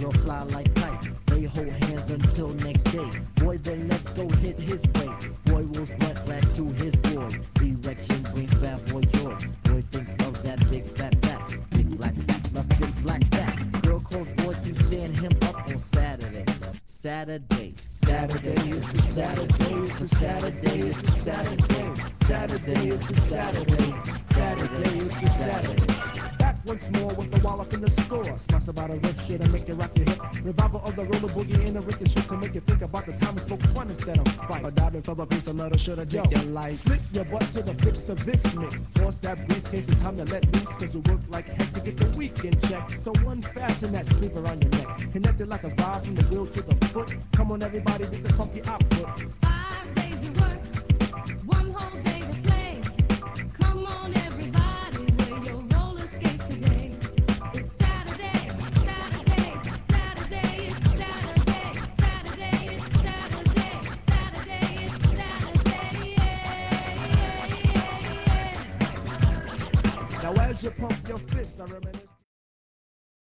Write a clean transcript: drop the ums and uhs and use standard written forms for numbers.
girl fly like kite. They hold hands until next day. Boy, then let's go hit his way. Boy rolls blunt glass to his boy. Erection brings bad boy joy. Boy thinks of that big fat back. Big black fat, love big black fat. Girl calls boy to stand him up on Saturday. Saturday, Saturday, it's a Saturday, it's a Saturday, it's a Saturday. Saturday, it's a Saturday. Saturday, it's a Saturday. Back once more with the wallop in the score. Smash about a riff shit and make it rock your hip. Revival of the roller boogie in a rhythm shit to make you think about the time we spoke fun instead of fight. A diving for a piece of metal shoulda take your life. Slip your butt to the fix of this mix. Toss that briefcase, it's time to let loose. Cause you work like heck to get the weekend check. So unfasten that sleeve around your neck. Connected like a vibe from the wheel to the foot. Come on everybody, get the funky output. 5 days of work, one whole day to play. Come on everybody, wear your roller skates today. It's Saturday, Saturday, Saturday, it's Saturday, Saturday, it's Saturday, Saturday, it's Saturday, yeah, yeah, yeah, yeah. Now as you pump your fists, I reminisce.